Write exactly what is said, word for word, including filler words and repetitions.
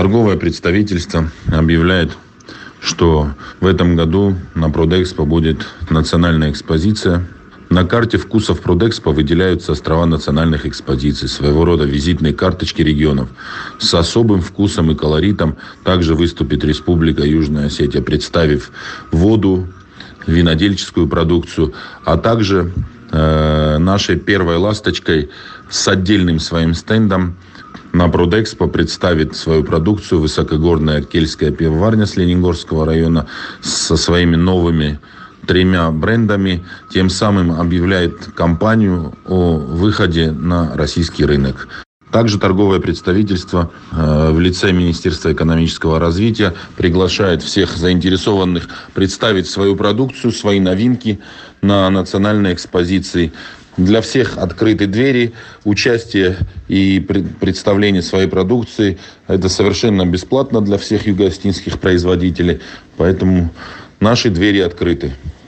Торговое представительство объявляет, что в этом году на Продэкспо будет национальная экспозиция. На карте вкусов Продэкспо выделяются острова национальных экспозиций, своего рода визитные карточки регионов. С особым вкусом и колоритом также выступит Республика Южная Осетия, представив воду, винодельческую продукцию, а также э, нашей первой ласточкой с отдельным своим стендом на Продэкспо представит свою продукцию высокогорная кельтская пивоварня с Лениногорского района со своими новыми тремя брендами, тем самым объявляет компанию о выходе на российский рынок. Также торговое представительство э, в лице Министерства экономического развития приглашает всех заинтересованных представить свою продукцию, свои новинки на национальной экспозиции. Для всех открыты двери, участие и представление своей продукции. Это совершенно бесплатно для всех юго-осетинских производителей, поэтому наши двери открыты.